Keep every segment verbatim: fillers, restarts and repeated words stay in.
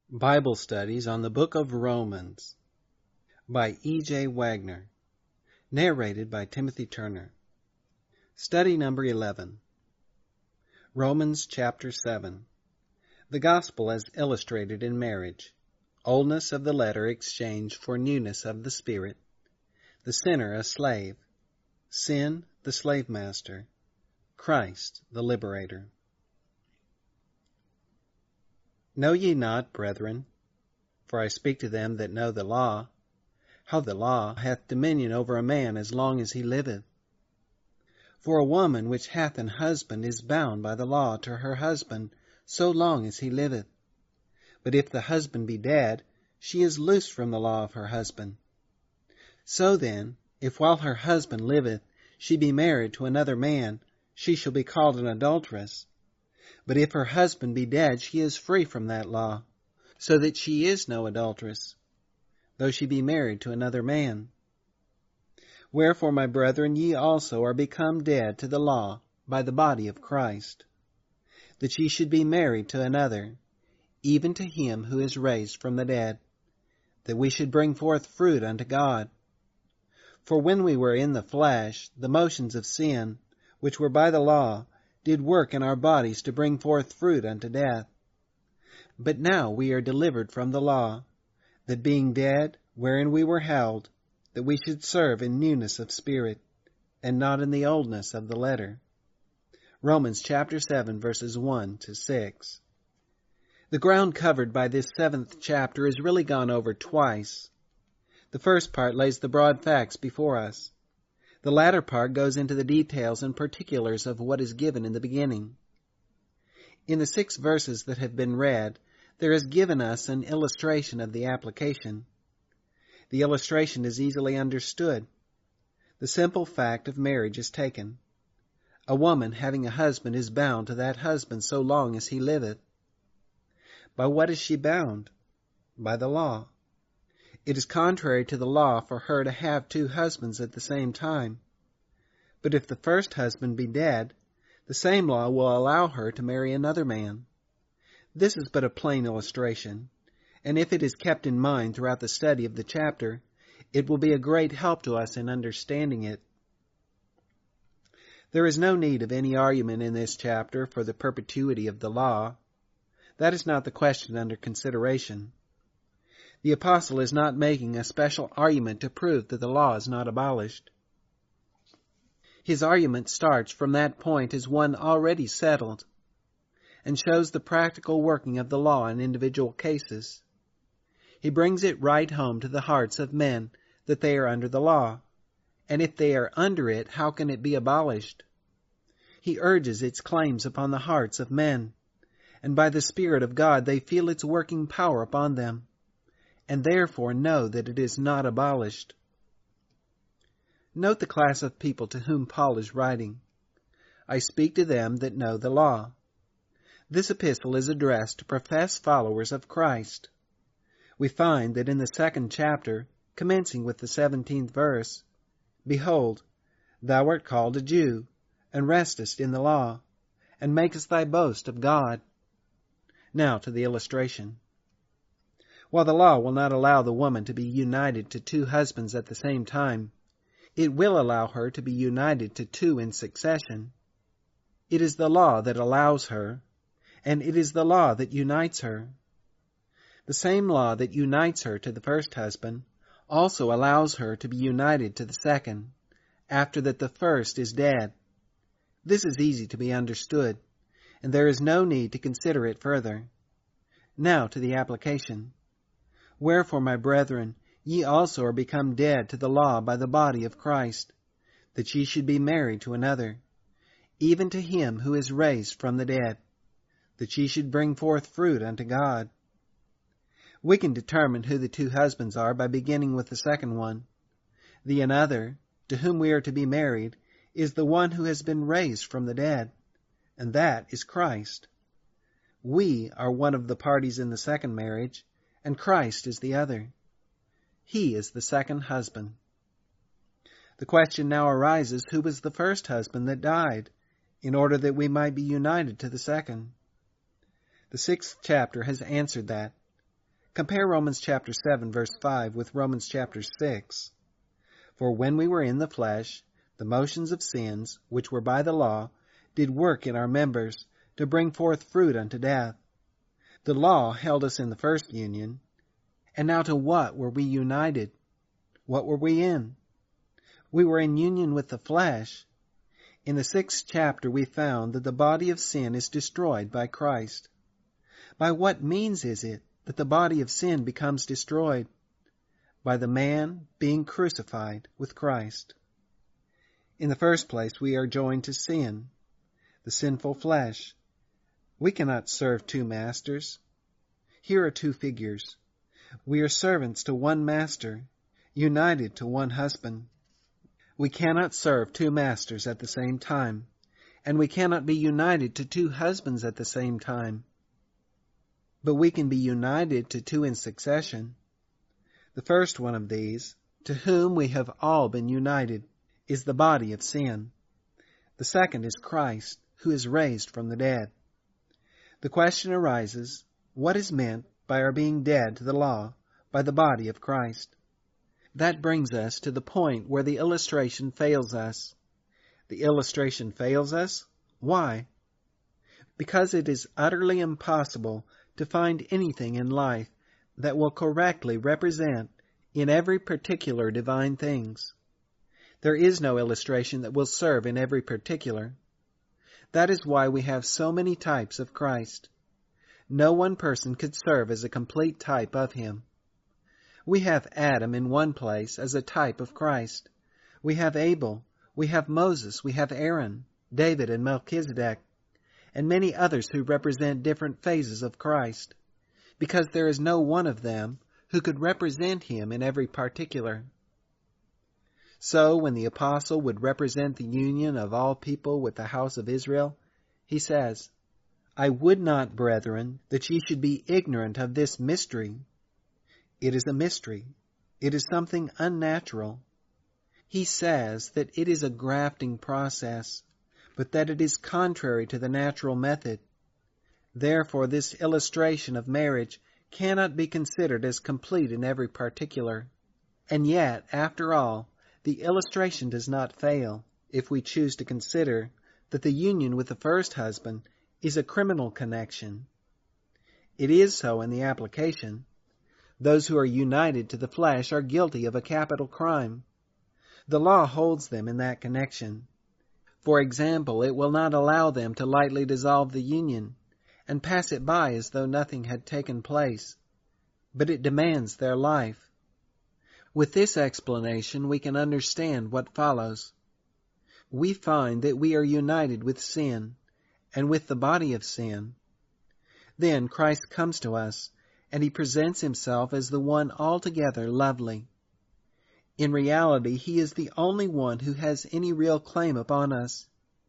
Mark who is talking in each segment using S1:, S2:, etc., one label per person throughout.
S1: Bible Studies on the Book of Romans by E J Wagner. Narrated by Timothy Turner. Study number eleven. Romans chapter seven. The Gospel as illustrated in marriage. Oldness of the letter exchanged for newness of the Spirit. The sinner a slave. Sin the slave master. Christ the liberator. Know ye not, brethren, for I speak to them that know the law, how the law hath dominion over a man as long as he liveth? For a woman which hath an husband is bound by the law to her husband so long as he liveth. But if the husband be dead, she is loosed from the law of her husband. So then, if while her husband liveth she be married to another man, she shall be called an adulteress. But if her husband be dead, she is free from that law, so that she is no adulteress, though she be married to another man. Wherefore, my brethren, ye also are become dead to the law by the body of Christ, that ye should be married to another, even to him who is raised from the dead, that we should bring forth fruit unto God. For when we were in the flesh, the motions of sin, which were by the law, did work in our bodies to bring forth fruit unto death. But now we are delivered from the law, that being dead, wherein we were held, that we should serve in newness of spirit, and not in the oldness of the letter. Romans chapter seven, verses one to six. The ground covered by this seventh chapter is really gone over twice. The first part lays the broad facts before us. The latter part goes into the details and particulars of what is given in the beginning. In the six verses that have been read, there is given us an illustration of the application. The illustration is easily understood. The simple fact of marriage is taken. A woman having a husband is bound to that husband so long as he liveth. By what is she bound? By the law. It is contrary to the law for her to have two husbands at the same time. But if the first husband be dead, the same law will allow her to marry another man. This is but a plain illustration, and if it is kept in mind throughout the study of the chapter, it will be a great help to us in understanding it. There is no need of any argument in this chapter for the perpetuity of the law. That is not the question under consideration. The apostle is not making a special argument to prove that the law is not abolished. His argument starts from that point as one already settled, and shows the practical working of the law in individual cases. He brings it right home to the hearts of men that they are under the law, and if they are under it, how can it be abolished? He urges its claims upon the hearts of men, and by the Spirit of God they feel its working power upon them, and therefore know that it is not abolished. Note the class of people to whom Paul is writing. I speak to them that know the law. This epistle is addressed to professed followers of Christ. We find that in the second chapter, commencing with the seventeenth verse, Behold, thou art called a Jew, and restest in the law, and makest thy boast of God. Now to the illustration. While the law will not allow the woman to be united to two husbands at the same time, it will allow her to be united to two in succession. It is the law that allows her, and it is the law that unites her. The same law that unites her to the first husband also allows her to be united to the second, after that the first is dead. This is easy to be understood, and there is no need to consider it further. Now to the application. Wherefore, my brethren, ye also are become dead to the law by the body of Christ, that ye should be married to another, even to him who is raised from the dead, that ye should bring forth fruit unto God. We can determine who the two husbands are by beginning with the second one. The another, to whom we are to be married, is the one who has been raised from the dead, and that is Christ. We are one of the parties in the second marriage, and Christ is the other. He is the second husband. The question now arises, who was the first husband that died, in order that we might be united to the second? The sixth chapter has answered that. Compare Romans chapter seven, verse five with Romans chapter six. For when we were in the flesh, the motions of sins, which were by the law, did work in our members, to bring forth fruit unto death. The law held us in the first union. And now to what were we united? What were we in? We were in union with the flesh. In the sixth chapter we found that the body of sin is destroyed by Christ. By what means is it that the body of sin becomes destroyed? By the man being crucified with Christ. In the first place, we are joined to sin, the sinful flesh. We cannot serve two masters. Here are two figures. We are servants to one master, united to one husband. We cannot serve two masters at the same time, and we cannot be united to two husbands at the same time. But we can be united to two in succession. The first one of these, to whom we have all been united, is the body of sin. The second is Christ, who is raised from the dead. The question arises, what is meant by our being dead to the law by the body of Christ? That brings us to the point where the illustration fails us. The illustration fails us? Why? Because it is utterly impossible to find anything in life that will correctly represent in every particular divine things. There is no illustration that will serve in every particular. That is why we have so many types of Christ. No one person could serve as a complete type of him. We have Adam in one place as a type of Christ. We have Abel, we have Moses, we have Aaron, David and Melchizedek, and many others who represent different phases of Christ, because there is no one of them who could represent him in every particular. So when the apostle would represent the union of all people with the house of Israel, he says, I would not, brethren, that ye should be ignorant of this mystery. It is a mystery. It is something unnatural. He says that it is a grafting process, but that it is contrary to the natural method. Therefore, this illustration of marriage cannot be considered as complete in every particular. And yet, after all, the illustration does not fail, if we choose to consider that the union with the first husband is a criminal connection. It is so in the application. Those who are united to the flesh are guilty of a capital crime. The law holds them in that connection. For example, it will not allow them to lightly dissolve the union and pass it by as though nothing had taken place, but it demands their life. With this explanation, we can understand what follows. We find that we are united with sin and with the body of sin. Then Christ comes to us, and he presents himself as the one altogether lovely. In reality, he is the only one who has any real claim upon us.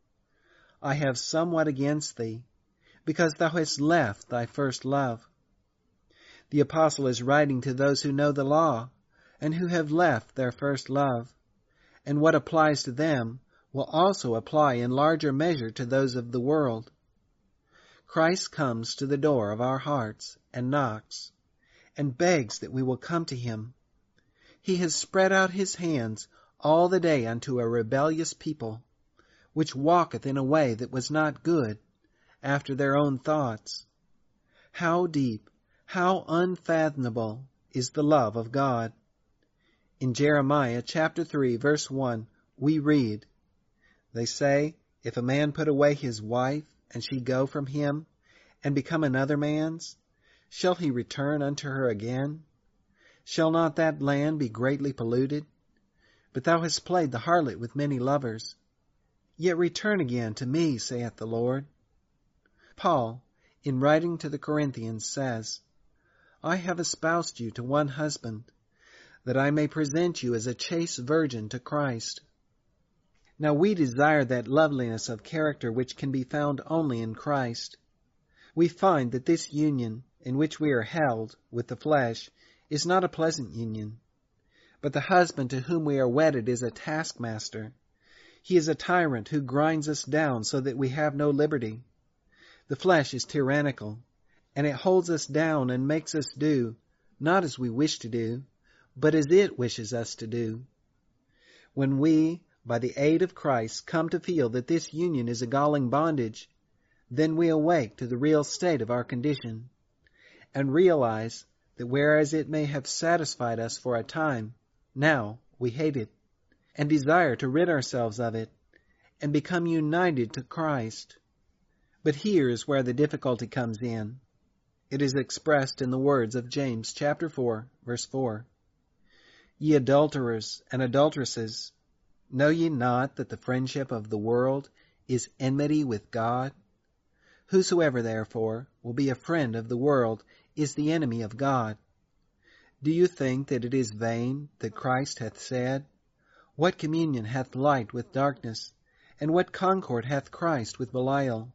S1: I have somewhat against thee, because thou hast left thy first love. The apostle is writing to those who know the law, and who have left their first love, and what applies to them will also apply in larger measure to those of the world. Christ comes to the door of our hearts and knocks, and begs that we will come to him. He has spread out his hands all the day unto a rebellious people, which walketh in a way that was not good, after their own thoughts. How deep, how unfathomable is the love of God! In Jeremiah chapter three, verse one, we read, They say, if a man put away his wife, and she go from him, and become another man's, shall he return unto her again? Shall not that land be greatly polluted? But thou hast played the harlot with many lovers. Yet return again to me, saith the Lord. Paul, in writing to the Corinthians, says, I have espoused you to one husband, that I may present you as a chaste virgin to Christ. Now we desire that loveliness of character which can be found only in Christ. We find that this union in which we are held with the flesh is not a pleasant union, but the husband to whom we are wedded is a taskmaster. He is a tyrant who grinds us down so that we have no liberty. The flesh is tyrannical, and it holds us down and makes us do not as we wish to do, but as it wishes us to do. When we, by the aid of Christ, come to feel that this union is a galling bondage, then we awake to the real state of our condition, and realize that whereas it may have satisfied us for a time, now we hate it, and desire to rid ourselves of it, and become united to Christ. But here is where the difficulty comes in. It is expressed in the words of James chapter four, verse four. Ye adulterers and adulteresses, know ye not that the friendship of the world is enmity with God? Whosoever therefore will be a friend of the world is the enemy of God. Do you think that it is vain that Christ hath said, What communion hath light with darkness, and what concord hath Christ with Belial?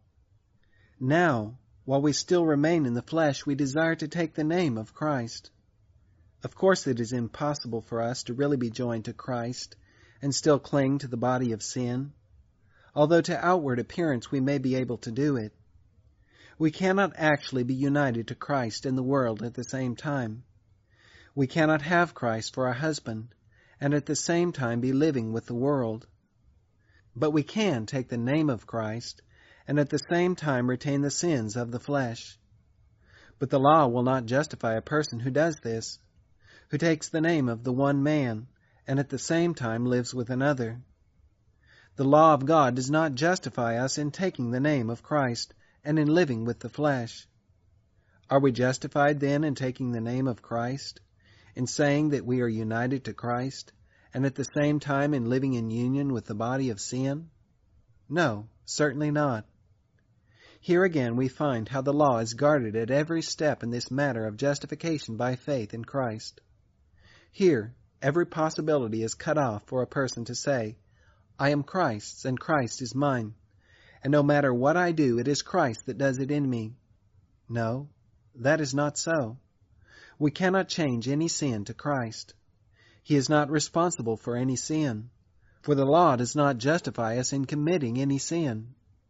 S1: Now, while we still remain in the flesh, we desire to take the name of Christ. Of course it is impossible for us to really be joined to Christ and still cling to the body of sin, although to outward appearance we may be able to do it. We cannot actually be united to Christ and the world at the same time. We cannot have Christ for our husband and at the same time be living with the world. But we can take the name of Christ and at the same time retain the sins of the flesh. But the law will not justify a person who does this, who takes the name of the one man and at the same time lives with another. The law of God does not justify us in taking the name of Christ and in living with the flesh. Are we justified then in taking the name of Christ, in saying that we are united to Christ, and at the same time in living in union with the body of sin? No, certainly not. Here again we find how the law is guarded at every step in this matter of justification by faith in Christ. Here, every possibility is cut off for a person to say, I am Christ's, and Christ is mine, and no matter what I do, it is Christ that does it in me. No, that is not so. We cannot change any sin to Christ. He is not responsible for any sin, for the law does not justify us in committing any sin.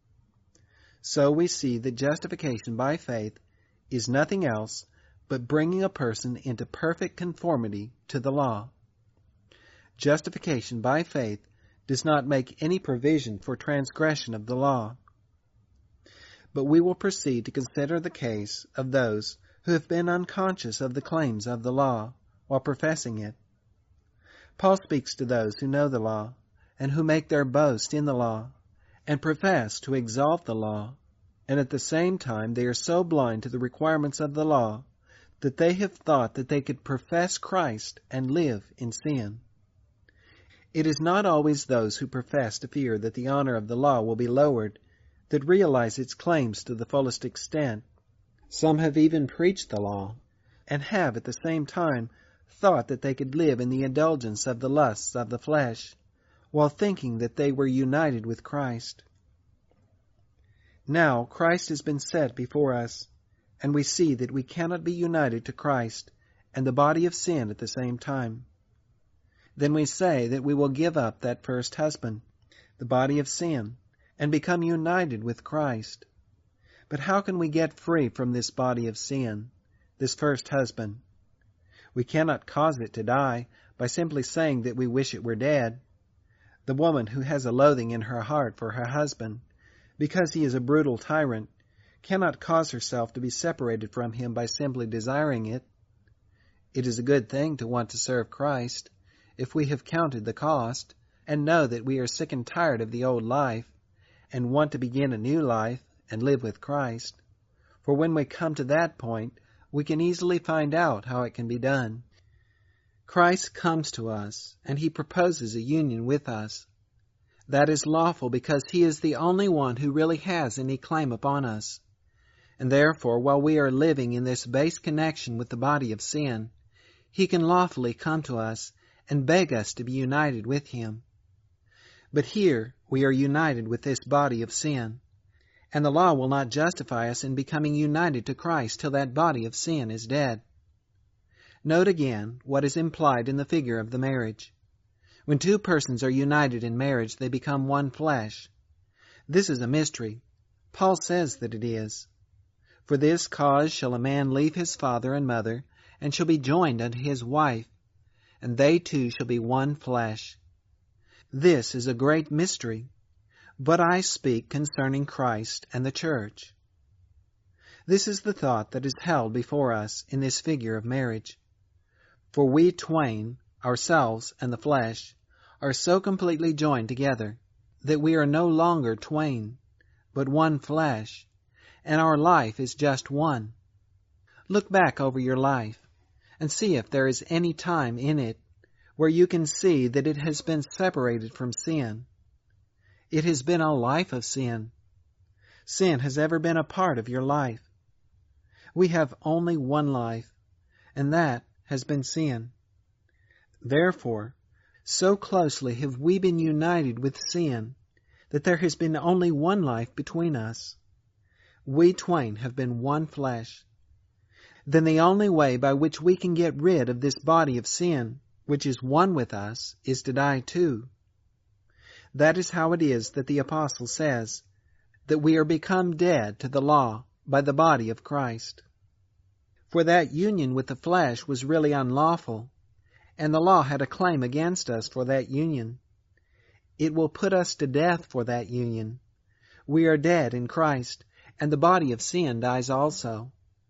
S1: So we see that justification by faith is nothing else but bringing a person into perfect conformity to the law. Justification by faith does not make any provision for transgression of the law. But we will proceed to consider the case of those who have been unconscious of the claims of the law while professing it. Paul speaks to those who know the law and who make their boast in the law and profess to exalt the law, and at the same time they are so blind to the requirements of the law that they have thought that they could profess Christ and live in sin. It is not always those who profess to fear that the honor of the law will be lowered that realize its claims to the fullest extent. Some have even preached the law, and have at the same time thought that they could live in the indulgence of the lusts of the flesh, while thinking that they were united with Christ. Now Christ has been set before us, and we see that we cannot be united to Christ and the body of sin at the same time. Then we say that we will give up that first husband, the body of sin, and become united with Christ. But how can we get free from this body of sin, this first husband? We cannot cause it to die by simply saying that we wish it were dead. The woman who has a loathing in her heart for her husband, because he is a brutal tyrant, cannot cause herself to be separated from him by simply desiring it. It is a good thing to want to serve Christ, if we have counted the cost, and know that we are sick and tired of the old life, and want to begin a new life and live with Christ. For when we come to that point, we can easily find out how it can be done. Christ comes to us, and he proposes a union with us. That is lawful because he is the only one who really has any claim upon us. And therefore, while we are living in this base connection with the body of sin, he can lawfully come to us and beg us to be united with him. But here we are united with this body of sin, and the law will not justify us in becoming united to Christ till that body of sin is dead. Note again what is implied in the figure of the marriage. When two persons are united in marriage, they become one flesh. This is a mystery. Paul says that it is. For this cause shall a man leave his father and mother, and shall be joined unto his wife, and they two shall be one flesh. This is a great mystery, but I speak concerning Christ and the church. This is the thought that is held before us in this figure of marriage. For we twain, ourselves and the flesh, are so completely joined together that we are no longer twain, but one flesh, and our life is just one. Look back over your life and see if there is any time in it where you can see that it has been separated from sin. It has been a life of sin. Sin has ever been a part of your life. We have only one life, and that has been sin. Therefore, so closely have we been united with sin that there has been only one life between us. We twain have been one flesh. Then the only way by which we can get rid of this body of sin, which is one with us, is to die too. That is how it is that the apostle says that we are become dead to the law by the body of Christ. For that union with the flesh was really unlawful, and the law had a claim against us for that union. It will put us to death for that union. We are dead in Christ, and the body of sin dies also.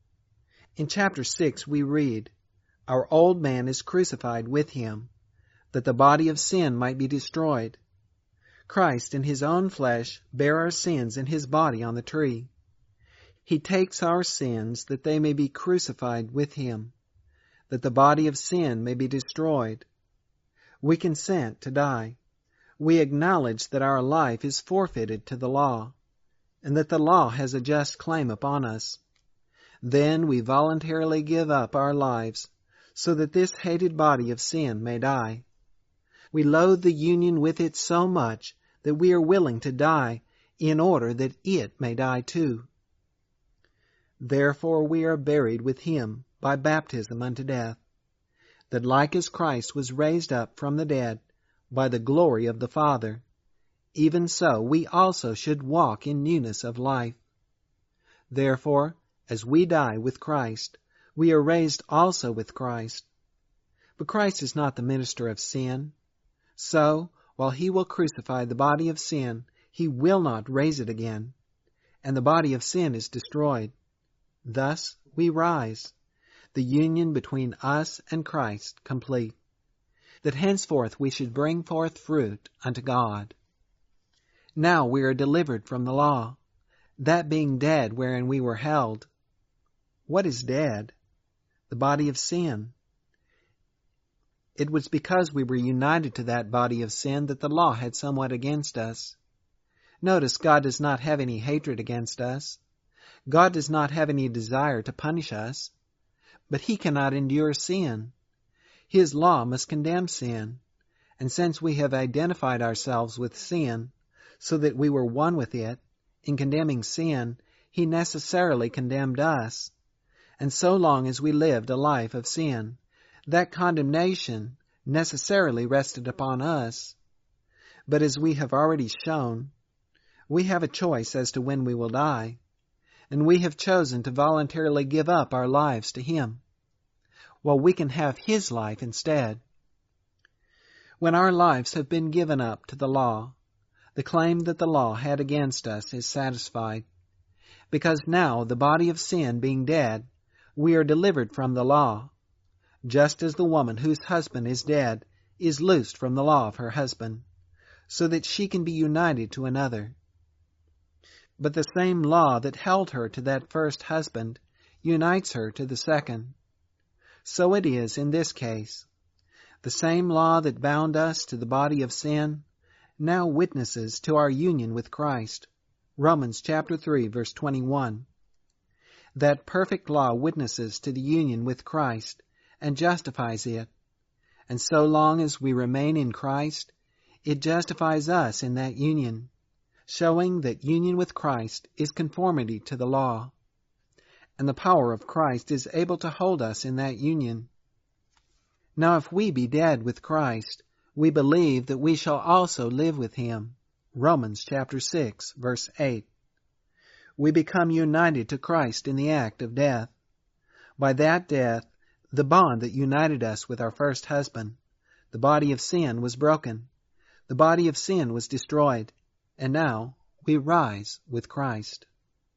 S1: In chapter six we read, "Our old man is crucified with him, that the body of sin might be destroyed." Christ in his own flesh bare our sins in his body on the tree. He takes our sins that they may be crucified with him, that the body of sin may be destroyed. We consent to die. We acknowledge that our life is forfeited to the law, and that the law has a just claim upon us. Then we voluntarily give up our lives, so that this hated body of sin may die. We loathe the union with it so much that we are willing to die in order that it may die too. Therefore we are buried with him by baptism unto death, that like as Christ was raised up from the dead by the glory of the Father, even so we also should walk in newness of life. Therefore, as we die with Christ, we are raised also with Christ. But Christ is not the minister of sin. So, while he will crucify the body of sin, he will not raise it again, and the body of sin is destroyed. Thus we rise, the union between us and Christ complete, that henceforth we should bring forth fruit unto God. Now we are delivered from the law, that being dead wherein we were held. What is dead? The body of sin. It was because we were united to that body of sin that the law had somewhat against us. Notice, God does not have any hatred against us. God does not have any desire to punish us, but he cannot endure sin. His law must condemn sin, and since we have identified ourselves with sin, so that we were one with it, in condemning sin, he necessarily condemned us. And so long as we lived a life of sin, that condemnation necessarily rested upon us. But as we have already shown, we have a choice as to when we will die, and we have chosen to voluntarily give up our lives to him, while we can have his life instead. When our lives have been given up to the law, the claim that the law had against us is satisfied, because now, the body of sin being dead, we are delivered from the law, just as the woman whose husband is dead is loosed from the law of her husband, so that she can be united to another. But the same law that held her to that first husband unites her to the second. So it is in this case. The same law that bound us to the body of sin now witnesses to our union with Christ. Romans chapter three, verse twenty-one. That perfect law witnesses to the union with Christ and justifies it, and so long as we remain in Christ, it justifies us in that union, showing that union with Christ is conformity to the law, and the power of Christ is able to hold us in that union. Now if we be dead with Christ, we believe that we shall also live with him. Romans chapter six, verse eight. We become united to Christ in the act of death. By that death, The bond that united us with our first husband, the body of sin, was broken. The body of sin was destroyed, and now we rise with Christ.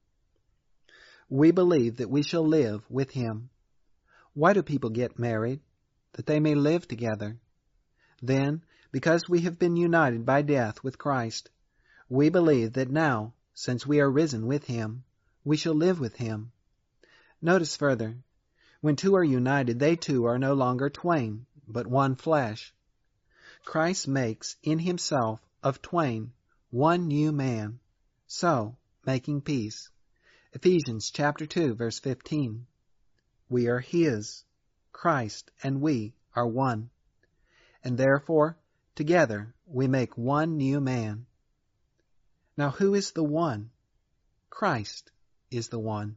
S1: We believe that we shall live with Him. Why do people get married? That they may live together. Then, because we have been united by death with Christ, we believe that now, since we are risen with Him, we shall live with Him. Notice further, when two are united, they two are no longer twain, but one flesh. Christ makes in Himself of twain one new man, so making peace. Ephesians chapter two, verse fifteen. We are His. Christ and we are one. And therefore, together we make one new man. Now who is the one? Christ is the one.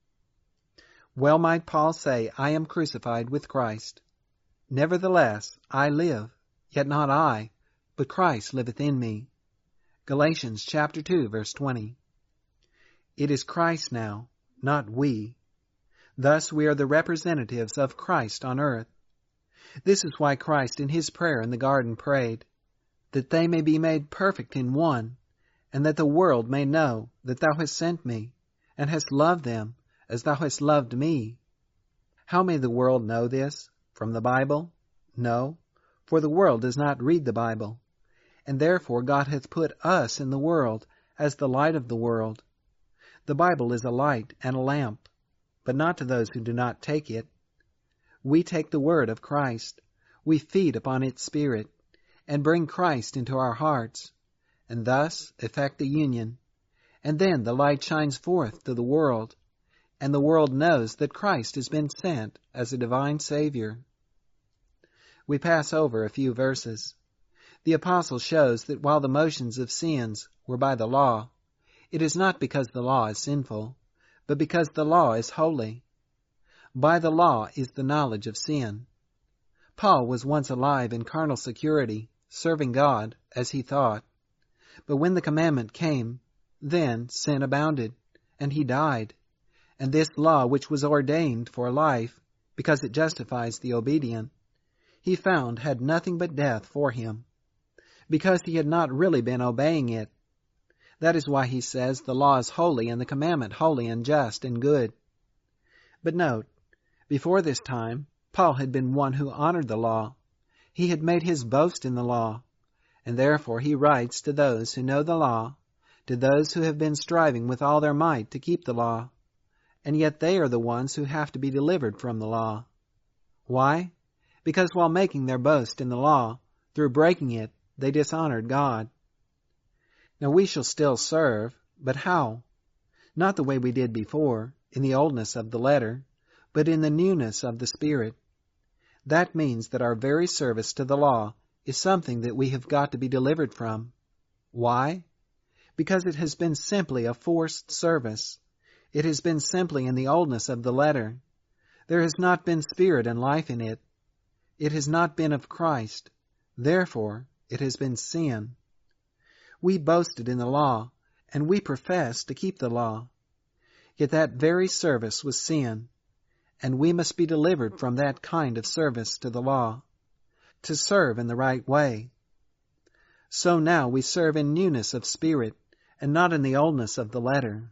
S1: Well might Paul say, I am crucified with Christ. Nevertheless, I live, yet not I, but Christ liveth in me. Galatians chapter two, verse twenty. It is Christ now, not we. Thus we are the representatives of Christ on earth. This is why Christ in His prayer in the garden prayed, that they may be made perfect in one, and that the world may know that Thou hast sent me, and hast loved them as Thou hast loved me. How may the world know this? From the Bible? No, for the world does not read the Bible, and therefore God hath put us in the world as the light of the world. The Bible is a light and a lamp, but not to those who do not take it. We take the word of Christ, we feed upon its Spirit, and bring Christ into our hearts, and thus effect a union. And then the light shines forth to the world, and the world knows that Christ has been sent as a divine Savior. We pass over a few verses. The apostle shows that while the motions of sins were by the law, it is not because the law is sinful, but because the law is holy. By the law is the knowledge of sin. Paul was once alive in carnal security, serving God as he thought. But when the commandment came, then sin abounded, and he died. And this law, which was ordained for life, because it justifies the obedient, he found had nothing but death for him, because he had not really been obeying it. That is why he says the law is holy and the commandment holy and just and good. But note, before this time, Paul had been one who honored the law. He had made his boast in the law, and therefore he writes to those who know the law, to those who have been striving with all their might to keep the law, and yet they are the ones who have to be delivered from the law. Why? Because while making their boast in the law, through breaking it, they dishonored God. Now we shall still serve, but how? Not the way we did before, in the oldness of the letter, but in the newness of the Spirit. That means that our very service to the law is something that we have got to be delivered from. Why? Because it has been simply a forced service. It has been simply in the oldness of the letter. There has not been spirit and life in it. It has not been of Christ. Therefore, it has been sin. We boasted in the law, and we profess to keep the law. Yet that very service was sin, and we must be delivered from that kind of service to the law, to serve in the right way. So now we serve in newness of spirit, and not in the oldness of the letter.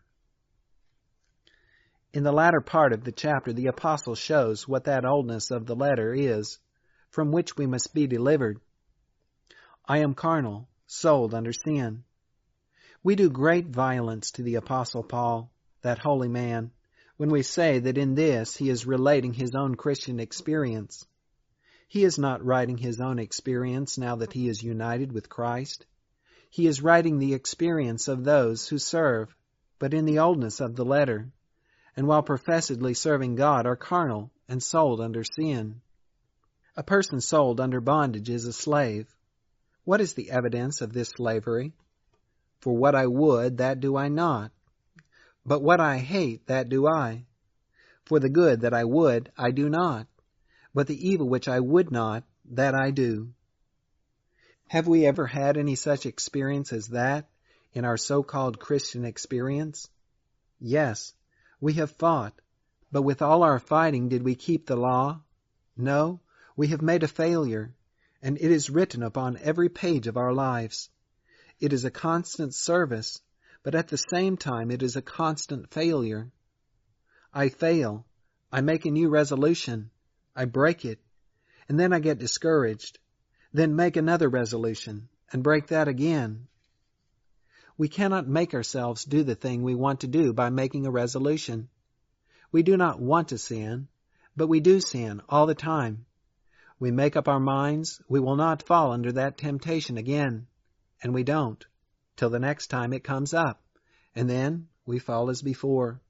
S1: In the latter part of the chapter, the apostle shows what that oldness of the letter is, from which we must be delivered. I am carnal, sold under sin. We do great violence to the Apostle Paul, that holy man, when we say that in this he is relating his own Christian experience. He is not writing his own experience now that he is united with Christ. He is writing the experience of those who serve, but in the oldness of the letter, and while professedly serving God are carnal and sold under sin. A person sold under bondage is a slave. What is the evidence of this slavery? For what I would, that do I not. But what I hate, that do I. For the good that I would, I do not. But the evil which I would not, that I do. Have we ever had any such experience as that in our so-called Christian experience? Yes, we have fought, but with all our fighting did we keep the law? No, we have made a failure, and it is written upon every page of our lives. It is a constant service, but at the same time it is a constant failure. I fail. I make a new resolution. I break it, and then I get discouraged. Then make another resolution, and break that again. We cannot make ourselves do the thing we want to do by making a resolution. We do not want to sin, but we do sin all the time. We make up our minds we will not fall under that temptation again, and we don't, till the next time it comes up, and then we fall as before.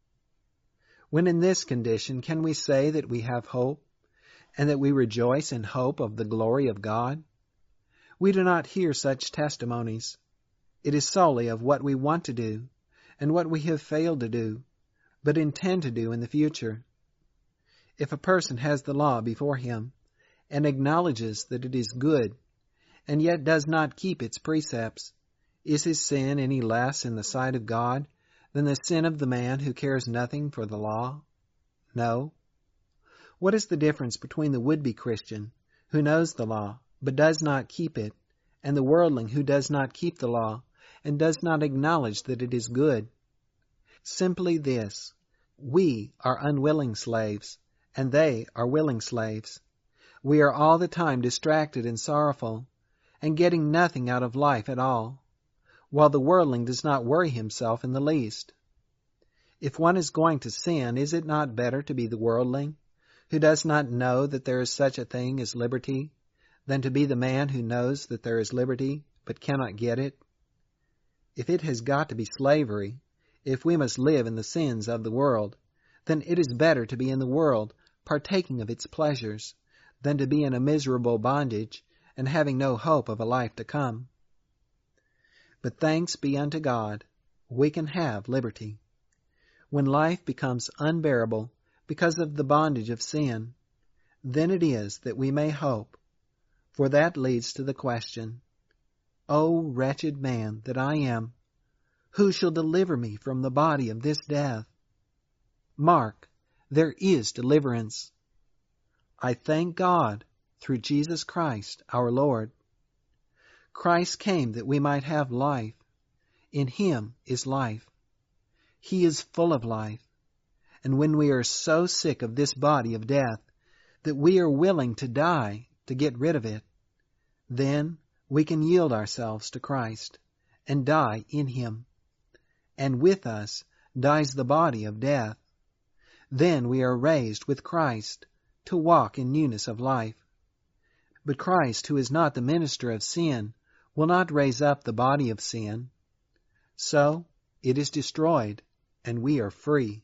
S1: When in this condition, can we say that we have hope, and that we rejoice in hope of the glory of God? We do not hear such testimonies. It is solely of what we want to do, and what we have failed to do, but intend to do in the future. If a person has the law before him, and acknowledges that it is good, and yet does not keep its precepts, is his sin any less in the sight of God than the sin of the man who cares nothing for the law? No. What is the difference between the would-be Christian, who knows the law, but does not keep it, and the worldling who does not keep the law, and does not acknowledge that it is good? Simply this: we are unwilling slaves, and they are willing slaves. We are all the time distracted and sorrowful, and getting nothing out of life at all, while the worldling does not worry himself in the least. If one is going to sin, is it not better to be the worldling, who does not know that there is such a thing as liberty, than to be the man who knows that there is liberty, but cannot get it? If it has got to be slavery, if we must live in the sins of the world, then it is better to be in the world, partaking of its pleasures, than to be in a miserable bondage, and having no hope of a life to come. But thanks be unto God, we can have liberty. When life becomes unbearable because of the bondage of sin, then it is that we may hope, for that leads to the question, O wretched man that I am, who shall deliver me from the body of this death? Mark, there is deliverance. I thank God through Jesus Christ our Lord. Christ came that we might have life. In him is life. He is full of life. And when we are so sick of this body of death that we are willing to die to get rid of it, then we can yield ourselves to Christ and die in him. And with us dies the body of death. Then we are raised with Christ to walk in newness of life. But Christ, who is not the minister of sin, will not raise up the body of sin. So it is destroyed, and we are free.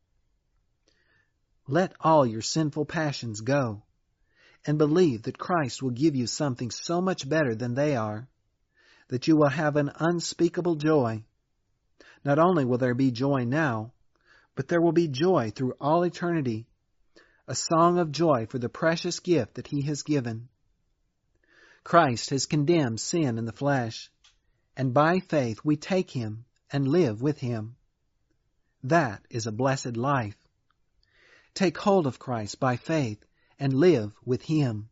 S1: Let all your sinful passions go, and believe that Christ will give you something so much better than they are, that you will have an unspeakable joy. Not only will there be joy now, but there will be joy through all eternity, a song of joy for the precious gift that he has given. Christ has condemned sin in the flesh, and by faith we take him and live with him. That is a blessed life. Take hold of Christ by faith and live with him.